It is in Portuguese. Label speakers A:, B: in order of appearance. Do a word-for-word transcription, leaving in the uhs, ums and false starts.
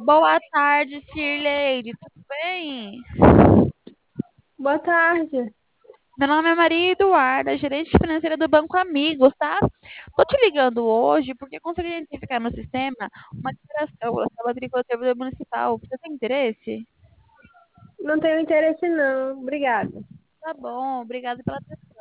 A: Boa tarde, Shirley. Tudo bem?
B: Boa tarde.
A: Meu nome é Maria Eduarda, gerente financeira do Banco Amigos, tá? Tô te ligando hoje porque consegui identificar no sistema uma declaração da sua matrícula do servidor municipal. Você tem interesse?
B: Não tenho interesse não. Obrigada.
A: Tá bom, obrigada pela atenção.